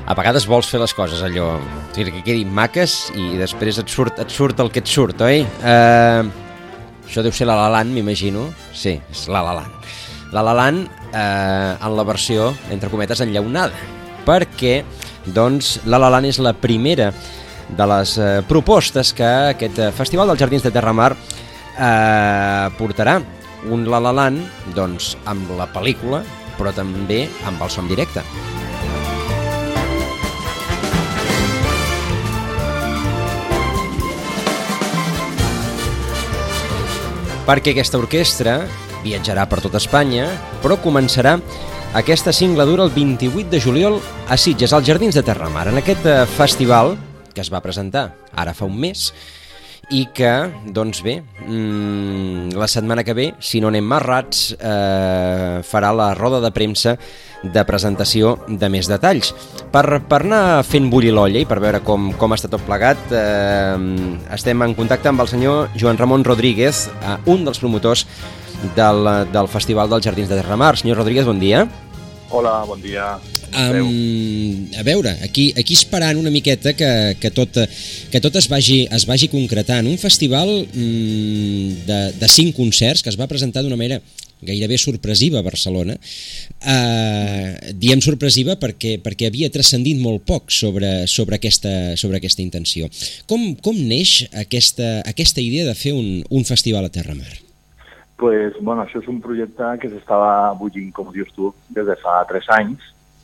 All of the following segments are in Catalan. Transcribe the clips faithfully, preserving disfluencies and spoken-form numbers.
a vegades vols fer les coses allò, que quedin maques i després et surt, et surt el que et surt, oi? Uh, això deu ser La La Land, m'imagino. Sí, és La La Land. La La Land uh, en la versió, entre cometes, enllaunada, perquè doncs, La La Land és la primera de les uh, propostes que aquest uh, Festival dels Jardins de Terramar uh, portarà. Un La La Land doncs, amb la pel·lícula, però també amb el so en directe. Perquè aquesta orquestra viatjarà per tot Espanya, però començarà aquesta singladura el vint-i-vuit de juliol a Sitges, als Jardins de Terramar, en aquest festival que es va presentar ara fa un mes i que, doncs bé, mmm, la setmana que ve, si no anem marrats, eh, farà la roda de premsa de presentació de més detalls. Per, per anar fent bullir l'olla i per veure com, com està tot plegat, eh, estem en contacte amb el senyor Joan Ramon Rodríguez, eh, un dels promotors del, del Festival dels Jardins de Terramar. Senyor Rodríguez, bon dia. Hola, bon dia. Um, a veure, aquí, aquí esperant una miqueta que, que, tot, que tot es vagi, es vagi concretant. Un festival um, de, de cinc concerts que es va presentar d'una manera gairebé sorpresiva a Barcelona. Uh, diem sorpresiva perquè, perquè havia transcendit molt poc sobre, sobre, aquesta, sobre aquesta intenció. Com, com neix aquesta, aquesta idea de fer un, un festival a Terramar? Pues, bueno, això és un projecte que s'estava bullint, com dius tu, des de fa tres anys,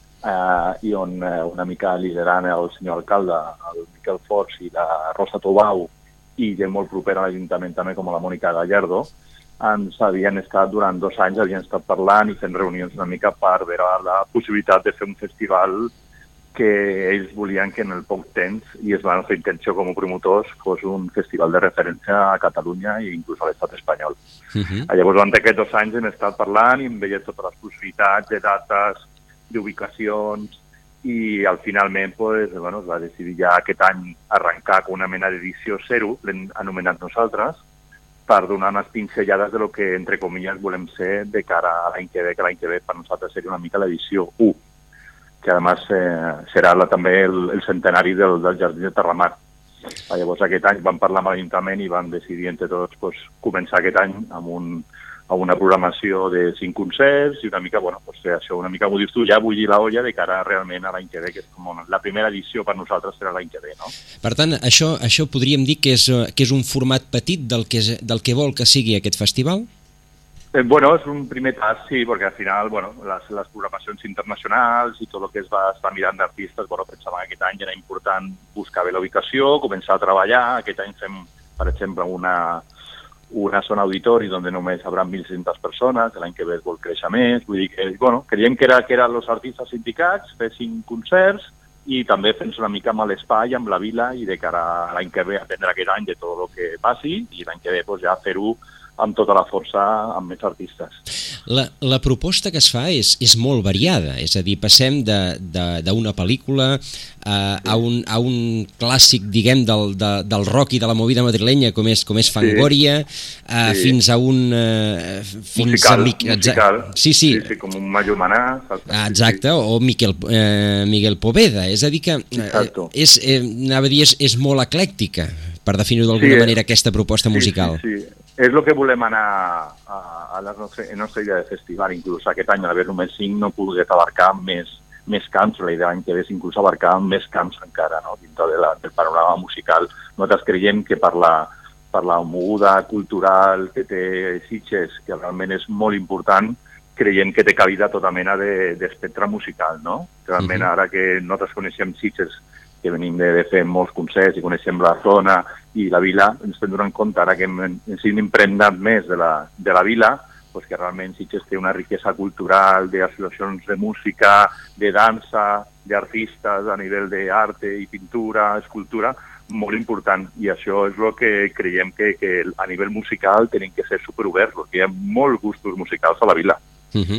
eh, i on eh, una mica liderant el senyor alcalde, el Miquel Forts i la Rosa Tobau, i gent molt propera a l'Ajuntament també, com la Mònica Gallardo, ens havien estat durant dos anys, havien estat parlant i fent reunions una mica per veure la possibilitat de fer un festival que ells volien que en el poc temps, i es van fer intenció com a promotors, fos un festival de referència a Catalunya i inclús a l'estat espanyol. Uh-huh. Llavors, durant aquests dos anys hem estat parlant i hem veient totes les possibilitats de dates, d'ubicacions, i al finalment pues, bueno, es va decidir ja aquest any arrencar com una mena d'edició zero, l'hem anomenat nosaltres, per donar unes pinzellades de lo que, entre comilles, volem ser de cara a l'any que ve, que l'any que ve per nosaltres seria una mica l'edició u, que a més eh, serà la, també el, el centenari del, del Jardí de Terramar. Ah, llavors aquest any vam parlar amb l'Ajuntament i vam decidir entre tots pues, començar aquest any amb, un, amb una programació de cinc concerts i una mica, bueno, pues, això una mica, ho dius tu, ja bullir la olla de cara realment a l'any que ve, que és com la primera edició per nosaltres serà l'any que ve, no? Per tant, això, això podríem dir que és, que és un format petit del que, és, del que vol que sigui aquest festival? Eh, bueno, és un primer pas, sí, perquè al final, bueno, les, les programacions internacionals i tot el que es va estar mirant d'artistes, bueno, pensàvem que aquest any era important buscar bé la ubicació, començar a treballar. Aquest any fem, per exemple, una, una zona auditori on només hi haurà mil sis-centes persones, l'any que ve es vol créixer més, vull dir que, bueno, creiem que, era, que eren els artistes indicats, fer cinc concerts i també fent una mica amb l'espai, amb la vila, i de cara a l'any que ve atendre aquest any de tot el que passi, i l'any que ve pues, ja fer-ho amb tota la força, amb més artistes. La, la proposta que es fa és, és molt variada, és a dir, passem d'una pel·lícula a, sí. a, un, a un clàssic, diguem, del, de, del rock i de la movida madrilenya, com és, com és Fangoria, sí. a, sí. fins a un... Uh, fins musical, a, musical. Sí, sí. sí, sí, com un Mayomaná. Exacte, sí. o Miquel, uh, Miguel Poveda, és a dir que uh, és, eh, anava a dir, és, és molt eclèctica, per definir d'alguna sí, manera aquesta proposta musical. Sí, sí, sí. És el que volem anar a, a la nostra, a la nostra idea de festival. Inclús aquest any, a l'haver només cinc, no poder abarcar més, més camps. La idea l'any que ve és inclús abarcar més camps encara, no? Dintre de la, del panorama musical. Nosaltres creiem que per la, per la moguda cultural que té Sitges, que realment és molt important, creiem que té cabida tota mena d'espectre musical, no? Realment uh-huh. ara que nosaltres coneixem Sitges, que venim de, de fer molts concerts i coneixem la zona i la vila, ens estem donant compte ara que hem, ens hem impregnat més de la, de la vila, pues que realment Sitges té una riquesa cultural d'associacions de música, de dansa, d'artistes a nivell d'arte i pintura, escultura, molt important. I això és el que creiem que, que a nivell musical tenim que ser superoberts, perquè hi ha molts gustos musicals a la vila. Uh-huh.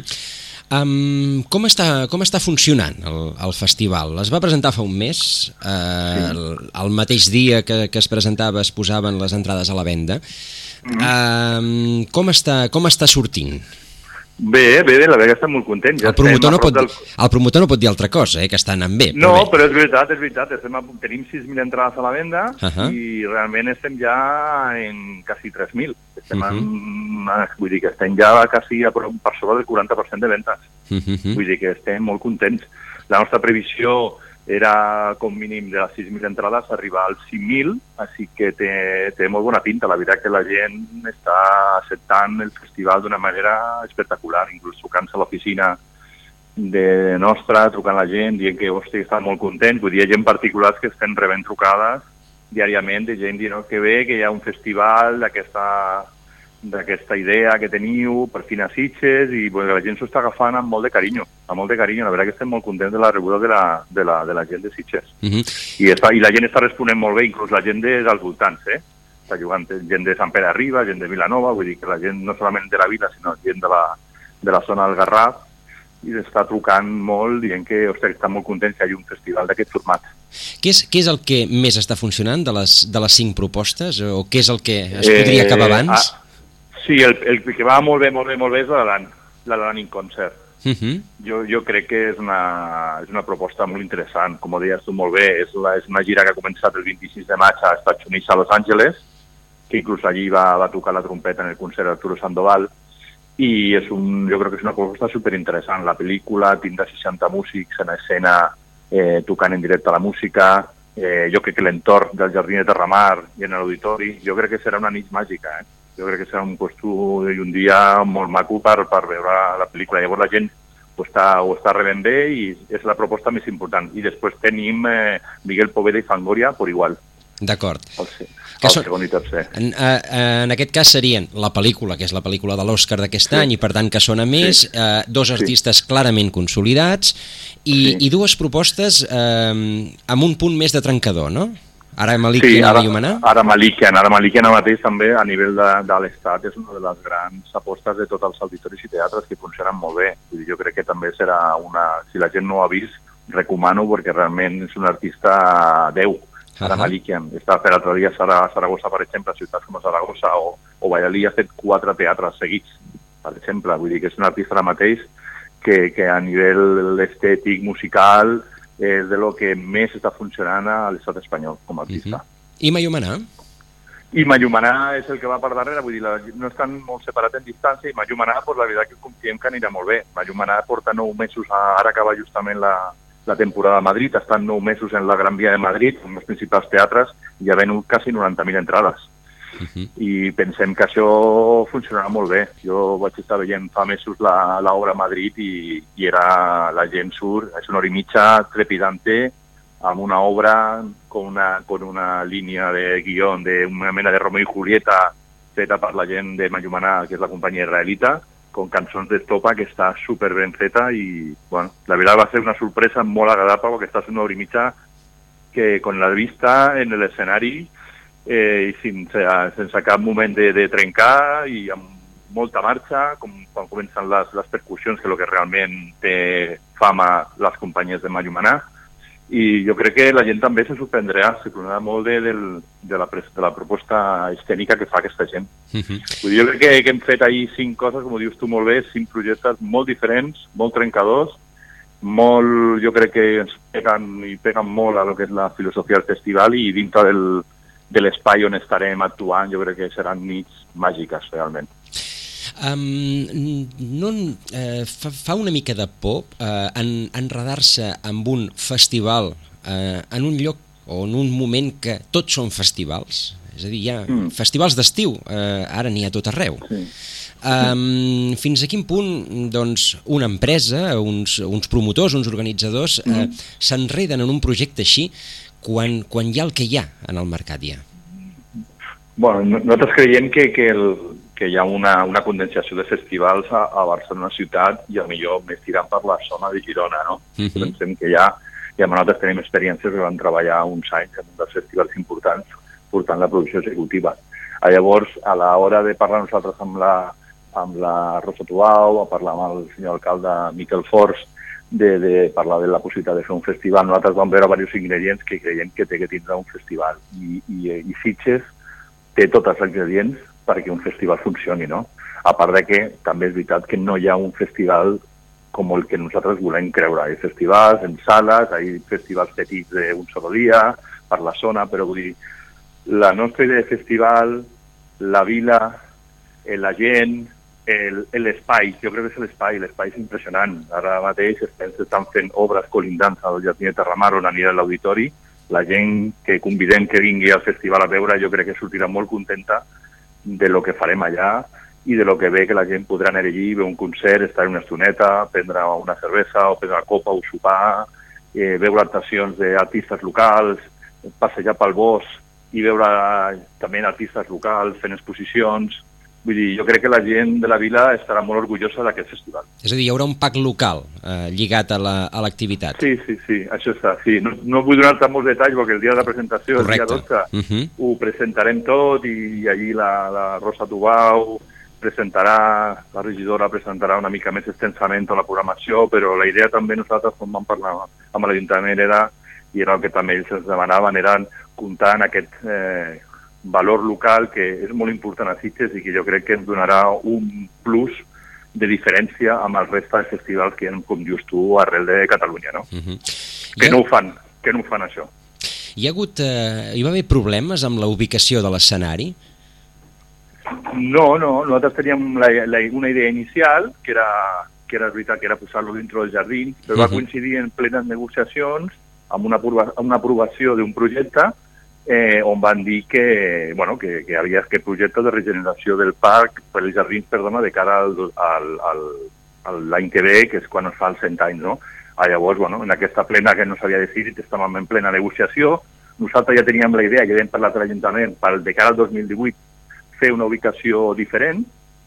Um, com, està, com està funcionant el, el festival? Es va presentar fa un mes, eh, sí. el, el mateix dia que, que es presentava es posaven les entrades a la venda. Mm-hmm. Um, com, està, com està sortint? Bé, bé, bé, la veritat que estem molt contents. Ja el, promotor no pot, del... el promotor no pot dir altra cosa, eh, que està anant bé. No, però, bé. però és veritat, és veritat. Estem a... Tenim sis mil entrades a la venda uh -huh. i realment estem ja en quasi tres mil. Estem uh -huh. en... Vull dir que estem ja quasi a per sobre del quaranta per cent de ventes. Uh -huh. Vull dir que estem molt contents. La nostra previsió era com mínim de les sis mil entrades arribar als cinc mil, així que té, té molt bona pinta. La veritat que la gent està acceptant el festival d'una manera espectacular, inclús trucant-se a l'oficina de nostra, trucant la gent, dient que hosti, estan molt contents. Vull dir, hi ha gent particulars que estan rebent trucades diàriament de gent dient que bé, que hi ha un festival d'aquesta d'aquesta idea que teniu per fin a Sitges i bueno, la gent s'ho està agafant amb molt de carinyo, amb molt de carinyo. La veritat que estem molt contents de la rebuda de la, de la, de la gent de Sitges. Uh -huh. I, està, I la gent està responent molt bé, inclús la gent de, dels voltants, eh? Està jugant gent de Sant Pere Arriba, gent de Vilanova, vull dir que la gent no solament de la vila, sinó gent de la, de la zona del Garraf, i està trucant molt, dient que ostres, estan molt contents que hi hagi un festival d'aquest format. Què és, què és el que més està funcionant de les, de les cinc propostes? O què és el que es podria acabar abans? Eh, Sí, el, el que va molt bé, molt bé, molt bé és l'Alan, l'Alan in Concert. Uh -huh. jo, jo crec que és una, és una proposta molt interessant, com ho deies tu molt bé, és, la, és una gira que ha començat el vint-i-sis de maig a Estats Units, a Los Angeles, que inclús allí va, va tocar la trompeta en el concert Arturo Sandoval, i és un, jo crec que és una proposta superinteressant. La pel·lícula tindrà seixanta músics en escena eh, tocant en directe la música, eh, jo crec que l'entorn del Jardí de Terramar i en l'auditori, jo crec que serà una nit màgica, eh? Jo crec que serà un puesto i un dia molt maco per, per veure la pel·lícula. Llavors la gent ho està, ho està rebent bé i és la proposta més important. I després tenim eh, Miguel Poveda i Fangoria per igual. D'acord. El, el són, segon i tercer. En, en aquest cas serien la pel·lícula, que és la pel·lícula de l'Oscar d'aquest sí. any, i per tant que sona més, sí. eh, dos artistes sí. clarament consolidats, i, sí. i dues propostes eh, amb un punt més de trencador, no? Ara Malikian sí, ara, i Mayumana? Ara Malikian, ara Malikian ara mateix també a nivell de, de l'Estat és una de les grans apostes de tots els auditoris i teatres que funcionen molt bé. Vull dir, jo crec que també serà una... Si la gent no ho ha vist, recomano perquè realment és un artista deu. Ara uh -huh. Malikian. Està per altre dia a Saragossa, per exemple, a ciutats com Saragossa o, o Valladolid ha fet quatre teatres seguits, per exemple. Vull dir que és un artista ara mateix que, que a nivell estètic, musical... és de lo que més està funcionant a l'estat espanyol com a artista. Uh-huh. I Mayumana? I Mayumana és el que va per darrere, vull dir, la, no estan molt separats en distància, i Mayumana, pues, la veritat que confiem que anirà molt bé. Mayumana porta nou mesos, a, ara acaba justament la, la temporada a Madrid, estan nou mesos en la Gran Via de Madrid, amb els principals teatres, i ha venut quasi noranta mil entrades. Uh-huh. I pensem que això funcionarà molt bé. Jo vaig estar veient fa mesos l'obra a Madrid i, i era, la gent surt, és una hora i mitja trepidante, amb una obra con una, con una línia de guió d'una mena de Romeo i Julieta feta per la gent de Mayumana, que és la companyia israelita, con cançons d'estopa que està super ben feta i, bueno, la veritat va ser una sorpresa molt agradable perquè estàs una hora i mitja que con la vista en l'escenari eh, i sense, sense cap moment de, de trencar i amb molta marxa, com quan comencen les, les percussions, que és el que realment té fama les companyies de Mayumana, i jo crec que la gent també se sorprendrà, se sorprendrà molt de, de, de, la, de la proposta escènica que fa aquesta gent. Uh-huh. Vull dir, jo crec que, que hem fet ahir cinc coses, com ho dius tu molt bé, cinc projectes molt diferents, molt trencadors, molt, jo crec que ens peguen i peguen molt a lo que és la filosofia del festival i dintre del de l'espai on estarem actuant, jo crec que seran nits màgiques, realment. Um, no, eh, fa, fa una mica de por eh, en, enredar-se amb un festival eh, en un lloc o en un moment que tots són festivals, és a dir, hi ha mm. festivals d'estiu, eh, ara n'hi ha tot arreu. Sí. Um, fins a quin punt doncs, una empresa, uns, uns promotors, uns organitzadors mm. eh, s'enreden en un projecte així quan, quan hi ha el que hi ha en el mercat ja? Bueno, nosaltres creiem que, que, el, que hi ha una, una condensació de festivals a, a Barcelona ciutat i a millor més tirant per la zona de Girona, no? Uh-huh. Pensem que ja, ja nosaltres tenim experiències que vam treballar uns anys en un dels festivals importants portant la producció executiva. A llavors, a l'hora de parlar nosaltres amb la, amb la Rosa Tuau, a parlar amb el senyor alcalde Miquel Forç, de, de parlar de la possibilitat de fer un festival, nosaltres vam veure diversos ingredients que creiem que té que tindre un festival. I, i, i Sitges té tots els ingredients perquè un festival funcioni, no? a part de que també és veritat que no hi ha un festival com el que nosaltres volem creure. Hi ha festivals en sales, hi ha festivals petits d'un sol dia, per la zona, però vull dir, la nostra idea de festival, la vila, la gent, l'espai, jo crec que és l'espai, l'espai és impressionant. Ara mateix estan fent obres colindants al Jardí de Terramar on anirà a l'auditori. La gent que convidem que vingui al festival a veure, jo crec que sortirà molt contenta de lo que farem allà i de lo que ve que la gent podrà anar allí, veure un concert, estar una estoneta, prendre una cervesa o prendre una copa o sopar, eh, veure actuacions d'artistes locals, passejar pel bosc i veure també artistes locals fent exposicions. Vull dir, jo crec que la gent de la vila estarà molt orgullosa d'aquest festival. És a dir, hi haurà un pack local eh, lligat a l'activitat. La, sí, sí, sí, això està. Sí. No, no vull donar-te molts detalls perquè el dia de la presentació, correcte, el dia dotze, uh -huh. ho presentarem tot i allí la, la Rosa Tubau presentarà, la regidora presentarà una mica més extensament la programació, però la idea també nosaltres, quan vam parlar amb l'Ajuntament, era, i era el que també ells ens demanaven, era comptar en aquest eh, valor local que és molt important a Sitges i que jo crec que ens donarà un plus de diferència amb el resta de festivals que hi ha, com dius tu, arrel de Catalunya, no? Uh -huh. Que no ho fan, que no ho fan això. Hi ha hagut, eh, hi va haver problemes amb la ubicació de l'escenari? No, no, nosaltres teníem la, la, una idea inicial, que era, que era veritat que era posar-lo dintre dels jardins, però uh -huh. va coincidir en plenes negociacions amb una, una aprovació d'un projecte eh, on van dir que, bueno, que, que havia aquest projecte de regeneració del parc, per els jardins, perdona, de cara al, al, al, al l'any que ve, que és quan es fa els cent anys, no? Ah, llavors, bueno, en aquesta plena que no s'havia decidit, estàvem en plena negociació, nosaltres ja teníem la idea, ja hem parlat a l'Ajuntament, per de cara al dos mil divuit, fer una ubicació diferent,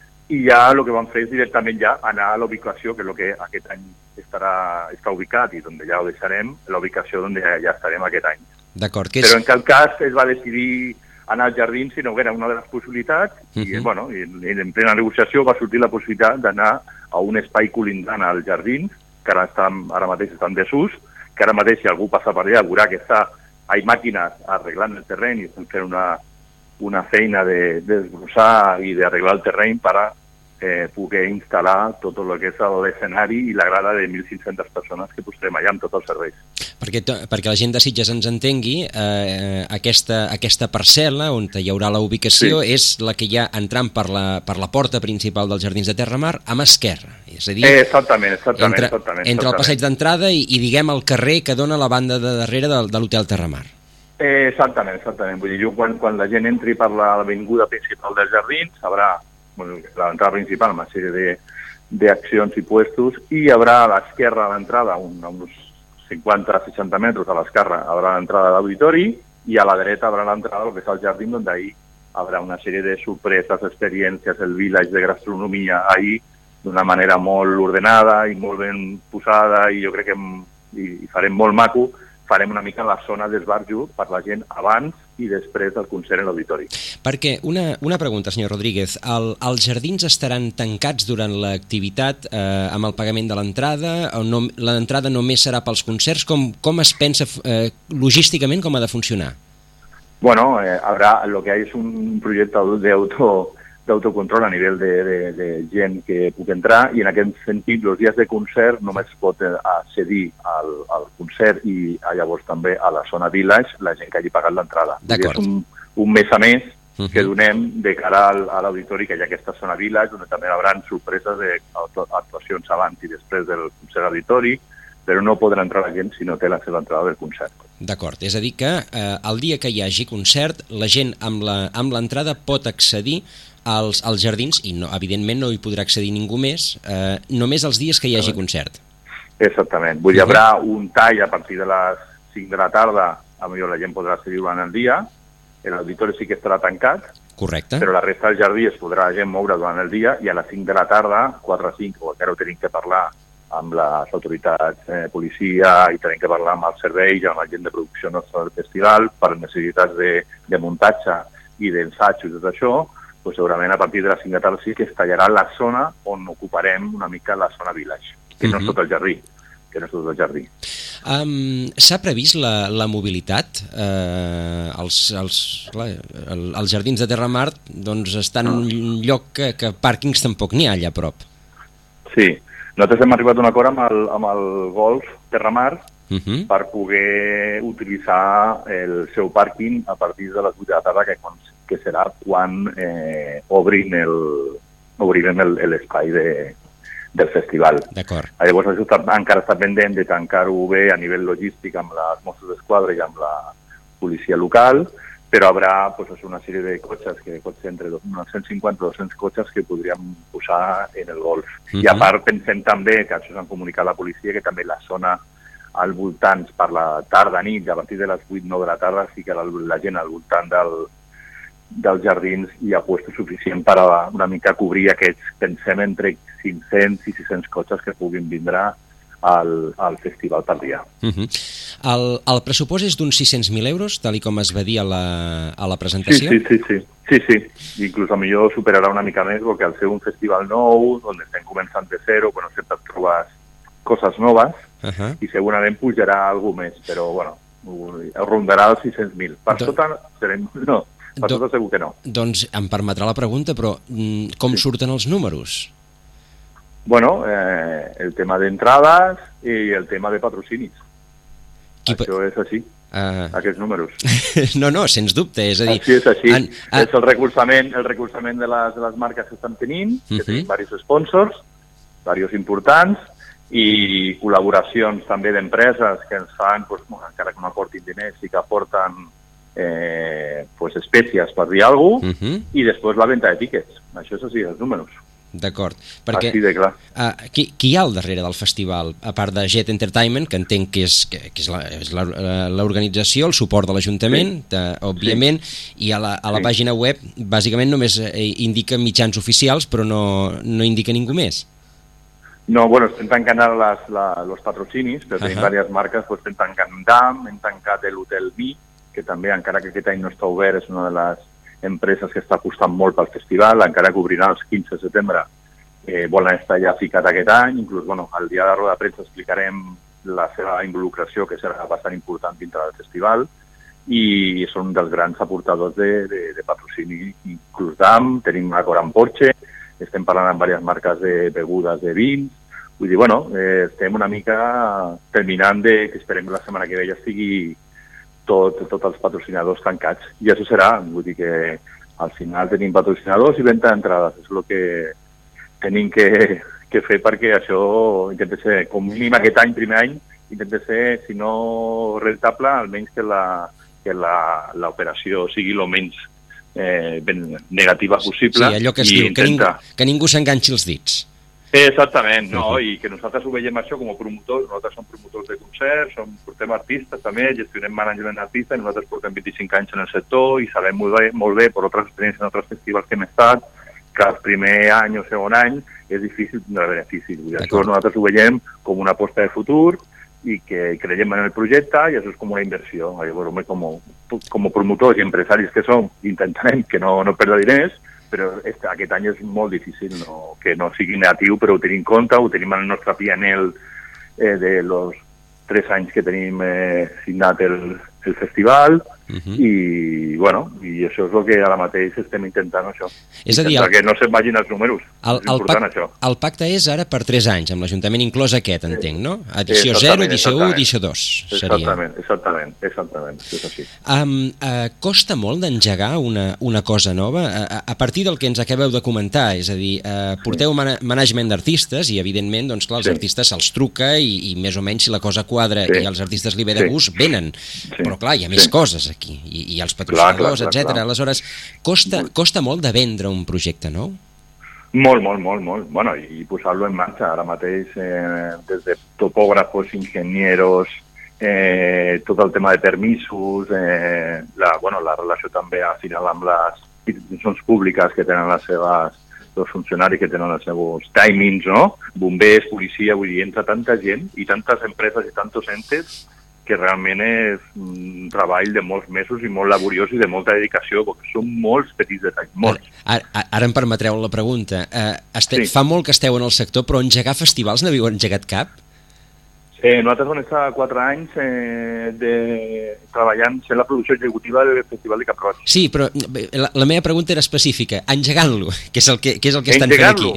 i ja el que vam fer és directament ja anar a la ubicació, que és el que aquest any estarà, està ubicat i on ja ho deixarem, la ubicació on ja, ja estarem aquest any. D'acord, que és... Però en cap cas es va decidir anar als jardins, sinó que era una de les possibilitats, uh-huh. i, bueno, i en plena negociació va sortir la possibilitat d'anar a un espai colindant als jardins, que ara, estan, ara mateix estan en desús, que ara mateix si algú passa per allà veurà que està, hi ha màquines arreglant el terreny i estan fent una, una feina de, de desbrossar i d'arreglar el terreny per a eh, poder instal·lar tot el que és l'escenari i la grada de mil cinc-centes persones que posarem allà amb tots els serveis. Perquè, perquè la gent de Sitges ens entengui, eh, aquesta, aquesta parcel·la on hi haurà la ubicació sí. és la que hi ha entrant per la, per la porta principal dels Jardins de Terramar a mà esquerra. És a dir, eh, exactament, exactament, entre, exactament, entre exactament. el passeig d'entrada i, i diguem el carrer que dona la banda de darrere de, de l'Hotel Terramar. Eh, exactament, exactament. Vull dir, quan, quan la gent entri per l'avinguda principal dels Jardins, haurà bueno, l'entrada principal, una sèrie d'accions i puestos, i hi haurà a l'esquerra de l'entrada, un, uns cinquanta a seixanta metres a l'esquerra, haurà l'entrada de l'auditori, i a la dreta haurà l'entrada del que és el jardí, on ahir haurà una sèrie de sorpreses, experiències, el village de gastronomia ahir, d'una manera molt ordenada i molt ben posada, i jo crec que i, i farem molt maco, farem una mica la zona d'esbarjo per la gent abans i després del concert en l'auditori. Perquè, una, una pregunta, senyor Rodríguez, el, els jardins estaran tancats durant l'activitat eh, amb el pagament de l'entrada, o no, l'entrada només serà pels concerts? Com, com es pensa eh, logísticament com ha de funcionar? Bueno, eh, habrá, lo que hay es un proyecto de auto d'autocontrol a nivell de, de, de gent que puc entrar, i en aquest sentit, els dies de concert només pot accedir al, al concert i llavors també a la zona village la gent que hagi pagat l'entrada. D'acord. És un, un mes a més que donem de cara al, a l'auditori, que hi ha aquesta zona village, on també hi haurà sorpreses d'actuacions abans i després del concert auditori, però no podrà entrar la gent si no té la seva entrada del concert. D'acord, és a dir que eh, el dia que hi hagi concert, la gent amb l'entrada pot accedir als, als jardins, i no, evidentment no hi podrà accedir ningú més, eh, només els dies que hi hagi concert. Exactament. Vull dir, hi haurà un tall a partir de les cinc de la tarda, a millor la gent podrà accedir durant el dia, l'auditori sí que estarà tancat, correcte, però la resta del jardí es podrà la gent moure durant el dia, i a les cinc de la tarda, quatre a cinc, o encara ho tenim que parlar amb les autoritats eh, policia, i tenim que parlar amb els serveis, amb la gent de producció nostra del festival, per necessitats de, de muntatge i d'ensaig i tot això, pues segurament a partir de les cinc de la tarda sí que es tallarà la zona on ocuparem una mica la zona village, que uh-huh. no és tot el jardí, que no és tot el jardí. Um, S'ha previst la, la mobilitat? Uh, els, els, clar, el, els jardins de Terramar doncs, estan en un lloc que, que pàrquings tampoc n'hi ha allà a prop. Sí, nosaltres hem arribat a un acord amb el, amb el Golf Terramar uh-huh. per poder utilitzar el seu pàrquing a partir de les vuit de la tarda, que, que serà quan eh, obrin el, obrirem l'espai de del festival. D'acord. Llavors això està, encara està pendent de tancar-ho bé a nivell logístic amb les Mossos d'Esquadra i amb la policia local, però hi haurà pues, una sèrie de cotxes, que pot ser entre unes cent cinquanta a dos-cents cotxes que podríem posar en el golf. Uh-huh. I a part pensem també, que això s'han comunicat a la policia, que també la zona al voltant per la tarda, nit, a partir de les vuit o nou de la tarda, sí que la, la gent al voltant del dels jardins hi ha puesto suficient per a una mica cobrir aquests, pensem, entre cinc-cents i sis-cents cotxes que puguin vindre al, al festival per dia. Uh-huh. el, el pressupost és d'uns sis-cents mil euros, tal com es va dir a la, a la presentació? Sí, sí, sí, sí, sí, sí. Inclús a millor superarà una mica més, perquè al ser un festival nou, on estem començant de zero, bueno, sempre trobes coses noves, uh-huh. i segurament pujarà alguna més, però, bueno, rondarà els sis-cents mil. Per Do... sota serem... No. Per Do, tot segur que no. Doncs em permetrà la pregunta, però com sí. surten els números? Bueno, eh, el tema d'entrades i el tema de patrocinis. Qui Això pa... és així, uh... aquests números. No, no, sens dubte, és a dir... Així és així. En, a... És el recolzament, el recolzament de les, de les marques que estan tenint, que uh-huh. tenim diversos sponsors, diversos importants, i col·laboracions també d'empreses que ens fan, pues, encara que no aportin diners, i que aporten eh, pues, espècies, per dir alguna cosa, uh-huh. i després la venda de tíquets. Això és així, els números. D'acord, perquè Així de clar. Uh, qui, qui hi ha al darrere del festival? A part de Jet Entertainment, que entenc que és, que, que és l'organització, el suport de l'Ajuntament, sí. òbviament, sí. i a la, a la sí. pàgina web bàsicament només indica mitjans oficials, però no, no indica ningú més. No, bueno, estem tancant ara els patrocinis, però tenim uh-huh. diverses marques, doncs estem tancant D A M, hem tancat l'Hotel Mi, que també, encara que aquest any no està obert, és una de les empreses que està apostant molt pel festival, encara que obrirà el quinze de setembre, eh, volen estar ja ficat aquest any, inclús, bueno, al dia de roda de premsa explicarem la seva involucració, que serà bastant important dintre del festival, i són un dels grans aportadors de, de, de patrocini, inclús D A M, tenim un acord amb Porsche, estem parlant amb diverses marques de begudes, de vins, vull dir, bueno, eh, estem una mica terminant de, que esperem que la setmana que ve ja estigui tot, tots els patrocinadors tancats. I això serà, vull dir que al final tenim patrocinadors i venda d'entrades. És el que tenim que, que fer perquè això intenta ser, com mínim aquest any, primer any, intenta ser, si no rentable, almenys que la que l'operació sigui el menys eh, ben negativa possible. Sí, allò que es diu, intenta... que ningú, que ningú s'enganxi els dits. Exactament, no? Uh-huh. I que nosaltres ho veiem això com a promotors, nosaltres som promotors de concerts, som, portem artistes també, gestionem management d'artistes, i nosaltres portem vint-i-cinc anys en el sector i sabem molt bé, molt bé per altres experiències en altres festivals que hem estat, que el primer any o segon any és difícil tindre beneficis. Això nosaltres ho veiem com una aposta de futur i que creiem en el projecte i això és com una inversió. Llavors, com, com a promotors i empresaris que som, intentarem que no, no perdre diners, però este, aquest any és molt difícil no, que no sigui negatiu, però ho tenim en compte, ho tenim en el nostre P and L eh, de los tres anys que tenim eh, signat el, el festival, uh-huh. i bueno, i això és el que ara mateix estem intentant, això. És a dir, el, que no se'n vagin els números, el, és important, el, això. El pacte és ara per tres anys, amb l'Ajuntament inclòs aquest, entenc, no? Edició zero, edició u, edició dos. Exactament, exactament, exactament, és així. Um, uh, costa molt d'engegar una, una cosa nova? A, a partir del que ens acabeu de comentar, és a dir, uh, porteu man management d'artistes i, evidentment, doncs, clar, els sí. artistes se'ls truca i, i més o menys si la cosa quadra sí. i als artistes li ve de gust, sí. venen. Sí. Però, clar, hi ha més sí. coses aquí, i, i els patrocinadors, etcètera. Aleshores, costa, costa molt de vendre un projecte nou? Molt, molt, molt, molt. Bueno, i posar-lo en marxa. Ara mateix, eh, des de topògrafos, enginyeros, eh, tot el tema de permisos, eh, la, bueno, la relació també al final amb les institucions públiques que tenen les seves, els funcionaris que tenen els seus timings, no? Bombers, policia, vull dir, entra tanta gent i tantes empreses i tantos entes que realment és un treball de molts mesos i molt laboriós i de molta dedicació, perquè són molts petits detalls, molts. Ara, ara, ara em permetreu la pregunta. Uh, este, sí. Fa molt que esteu en el sector, però engegar festivals n'havíeu engegat cap? Eh, nosaltres vam estar quatre anys eh, de, treballant sent la producció executiva del Festival de Cap-roig. Sí, però la, la meva pregunta era específica, engegant-lo, que és el que, que, és el que estan fent aquí.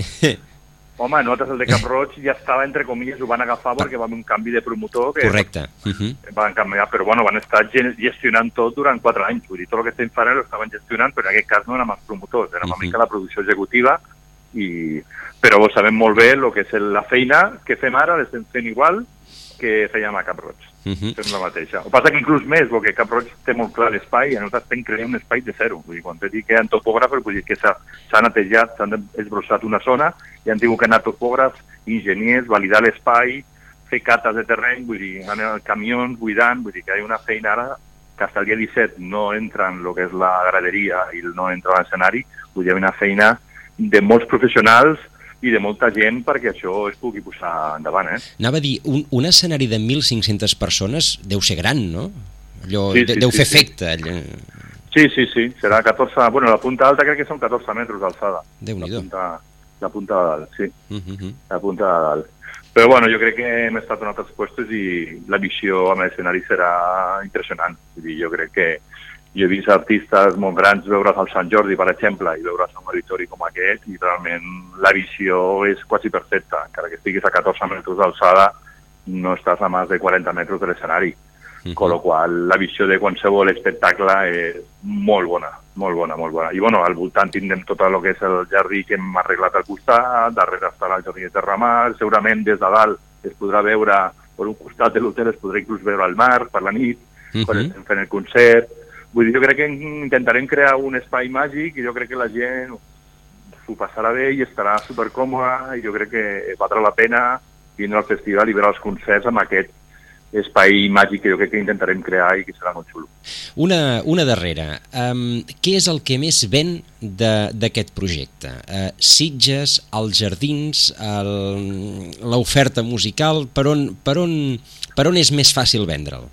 Home, nosaltres el de Cap-roig ja estava, entre comilles, ho van agafar perquè va haver un canvi de promotor. Que correcte. Uh -huh. Van canviar, però bueno, van estar gestionant tot durant quatre anys. Vull dir, tot el que estem fent ho estaven gestionant, però en aquest cas no érem els promotors, érem una uh -huh. mica la producció executiva, i... però sabem molt bé el que és la feina que fem ara, l'estem fent igual que fèiem a Cap-roig. Uh -huh. Fem la mateixa. El que passa que inclús més, perquè Cap-roig té molt clar l'espai, i nosaltres estem creant un espai de zero. Vull dir, quan te dic que hi ha topògrafs, vull dir que s'ha netejat, s'ha esbrossat una zona, i han tingut que anar topògrafs, enginyers, validar l'espai, fer cates de terreny, vull dir, anar camions buidant, vull dir que hi ha una feina ara que fins al dia disset no entra en el que és la graderia i no entra a l'escenari, vull dir, hi ha una feina de molts professionals i de molta gent perquè això es pugui posar endavant, eh? Anava a dir, un, un escenari de mil cinc-centes persones deu ser gran, no? Allò, sí, sí, deu sí, fer sí. efecte. Allò... Sí, sí, sí, serà catorze... Bueno, la punta alta crec que són catorze metres d'alçada. Déu-n'hi-do. La punta, la punta de dalt, sí. Uh -huh. La punta de dalt. Però bueno, jo crec que hem estat en altres puestos i la visió amb l'escenari serà impressionant. Vull dir, jo crec que jo he vist artistes molt grans veure's al Sant Jordi, per exemple, i veure's a un auditori com aquest, i realment la visió és quasi perfecta. Encara que estiguis a catorze metres d'alçada, no estàs a més de quaranta metres de l'escenari. Uh -huh. Con lo qual, la visió de qualsevol espectacle és molt bona, molt bona, molt bona. I bueno, al voltant tindrem tot el que és el jardí que hem arreglat al costat, darrere estarà el jardí de Terramar, segurament des de dalt es podrà veure, per un costat de l'hotel es podrà inclús veure el mar per la nit, uh -huh. quan estem fent el concert. Vull dir, jo crec que intentarem crear un espai màgic i jo crec que la gent s'ho passarà bé i estarà supercòmoda i jo crec que valdrà la pena vindre al festival i veure els concerts amb aquest espai màgic que jo crec que intentarem crear i que serà molt xulo. Una, una darrera. Um, què és el que més ven d'aquest projecte? Uh, Sitges, els jardins, l'oferta musical, per on, per, on, per on és més fàcil vendre'l?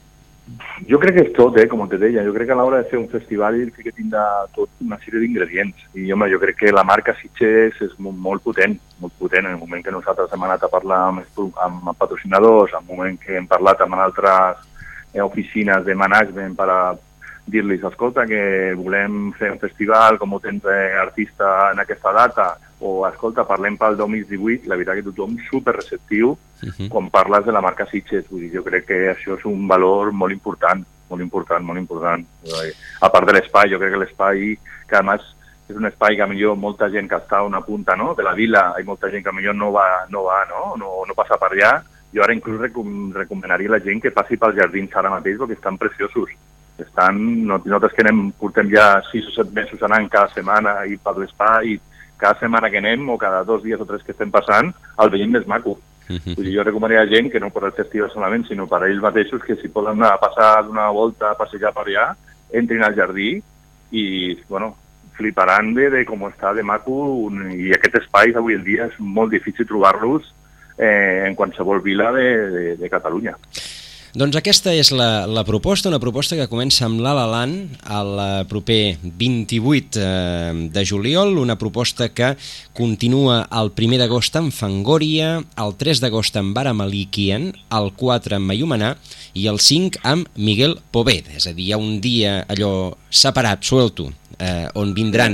Jo crec que és tot, eh, com te deia. Jo crec que a l'hora de fer un festival sí que tindrà tot una sèrie d'ingredients. I, home, jo crec que la marca Sitges és molt, molt potent, molt potent. En el moment que nosaltres hem anat a parlar amb, amb patrocinadors, en el moment que hem parlat amb altres eh, oficines de management per a dir-los, escolta, que volem fer un festival, com ho tens eh, artista en aquesta data, o escolta, parlem pel dos mil divuit, la veritat que tothom super receptiu uh-huh. quan parles de la marca Sitges. Vull dir, jo crec que això és un valor molt important, molt important, molt important. A part de l'espai, jo crec que l'espai, que a més és un espai que millor molta gent que està a una punta, no?, de la vila, hi ha molta gent que millor no va, no, va no? No, no passa per allà. Jo ara inclús recom recomanaria a la gent que passi pels jardins ara mateix perquè estan preciosos. Estan, nosaltres que anem, portem ja sis o set mesos anant cada setmana i per l'espai, i cada setmana que anem o cada dos dies o tres que estem passant, el veiem més maco. Uh-huh. Vull dir, jo recomanaria a gent que no per el festival solament, sinó per a ells mateixos, que si poden anar a passar d'una volta a passejar per allà, entrin al jardí i, bueno, fliparan bé de com està de maco, i aquests espais avui en dia és molt difícil trobar-los eh, en qualsevol vila de, de, de Catalunya. Doncs aquesta és la, la proposta, una proposta que comença amb l'Ala Land el proper vint-i-vuit de juliol, una proposta que continua el primer d'agost en Fangoria, el tres d'agost en Baramalikian, el quatre en Mayumaná i el cinc amb Miguel Poveda, és a dir, hi ha un dia allò separat, suelto, eh, on vindran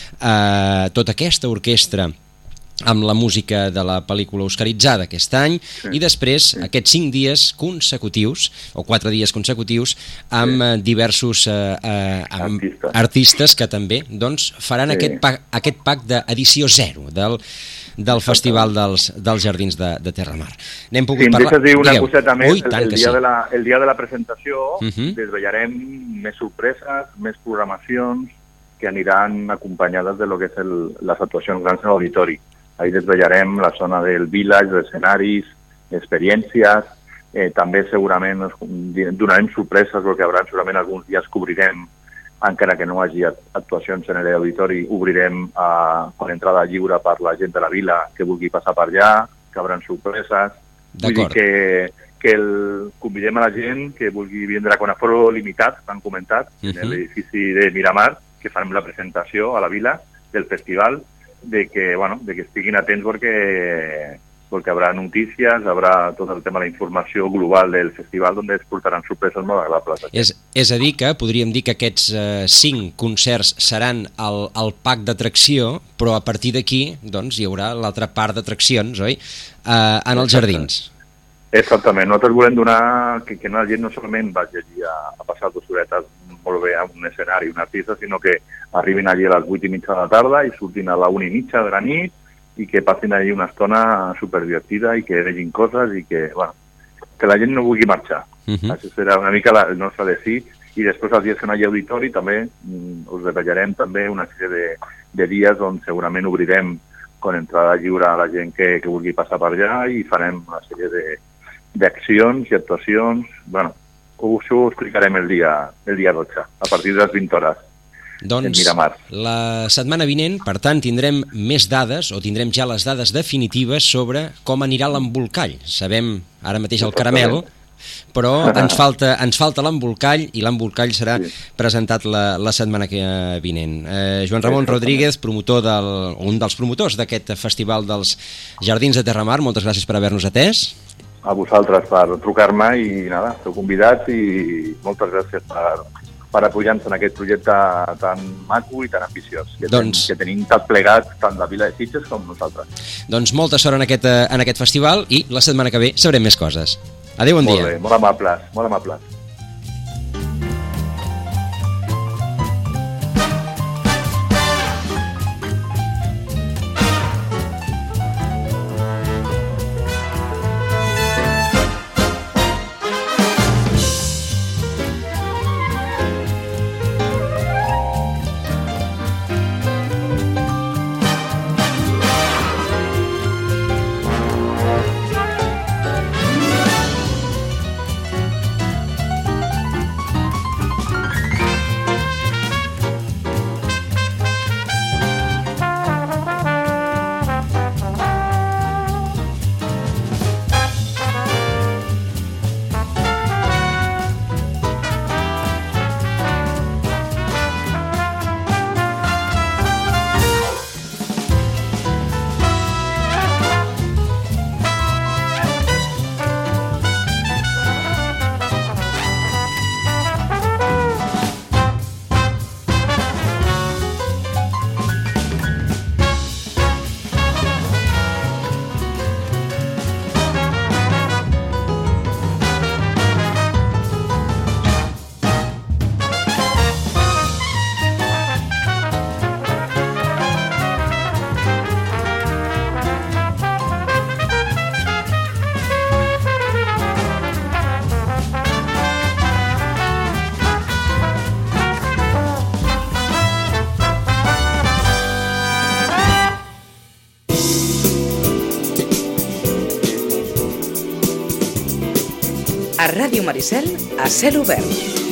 eh, tota aquesta orquestra amb la música de la pel·lícula oscaritzada aquest any, sí, i després sí. aquests cinc dies consecutius, o quatre dies consecutius, amb sí. diversos eh, eh, amb artistes. artistes que també doncs, faran sí. aquest, pack, aquest pack d'edició zero del, del Festival dels, dels Jardins de, de Terramar. N'hem pogut sí, parlar... Si em dir una Digueu. coseta més, Ui, el, el, dia sí. de la, el dia de la presentació uh -huh. desvetllarem més sorpreses, més programacions que aniran acompanyades de lo que és el, les actuacions grans en l'auditori. Ahí desvetllarem la zona del village, escenaris, experiències, eh, també segurament donarem sorpreses perquè haurà segurament alguns dies que obrirem, encara que no hi hagi actuacions en l'auditori, obrirem a, a l'entrada lliure per la gent de la vila que vulgui passar per allà, que haurà sorpreses. Vull dir que, que el, convidem a la gent que vulgui vindre con aforo limitat, t'han comentat, uh -huh. en l'edifici de Miramar, que farem la presentació a la vila del festival, de que, bueno, de que estiguin atents perquè, porque habrá noticias, habrá tot el tema de la informació global del festival, on es portaran sorpreses molt agradables. És, és a dir que podríem dir que aquests eh, cinc concerts seran el, el pack d'atracció, però a partir d'aquí doncs, hi haurà l'altra part d'atraccions, oi? Eh, en els jardins. Exactament. Nosaltres volem donar que, que la gent no solament vagi allí a, a passar dues horetes molt bé a un escenari, un artista, sinó que arribin allí a les vuit i mitja de la tarda i surtin a la una i mitja de la nit i que passin allí una estona superdivertida i que vegin coses i que, bueno, que la gent no vulgui marxar. Uh -huh. Això serà una mica la, el nostre desig. I després, els dies que no hi ha auditori, també mm, us detallarem també una sèrie de, de dies on segurament obrirem con entrada lliure a la gent que, que vulgui passar per allà i farem una sèrie de d'accions i actuacions. Bueno, això ho explicarem el dia, el dia dotze, a partir de les vint hores. Doncs la setmana vinent, per tant, tindrem més dades, o tindrem ja les dades definitives sobre com anirà l'embolcall. Sabem ara mateix el caramel, però ens falta, ens falta l'embolcall, i l'embolcall serà sí. presentat la, la setmana que vinent. Eh, Joan Ramon Rodríguez, promotor del, un dels promotors d'aquest festival dels Jardins de Terramar, moltes gràcies per haver-nos atès. A vosaltres per trucar-me i nada, esteu convidats i moltes gràcies per... per apoyar-nos en aquest projecte tan maco i tan ambiciós, que, doncs, ten, que tenim tot plegat, tant la Vila de Sitges com nosaltres. Doncs molta sort en aquest, en aquest festival i la setmana que ve sabrem més coses. Adéu, bon molt dia. Molt bé, molt amables, molt amables. A Ràdio Maricel, a cel obert.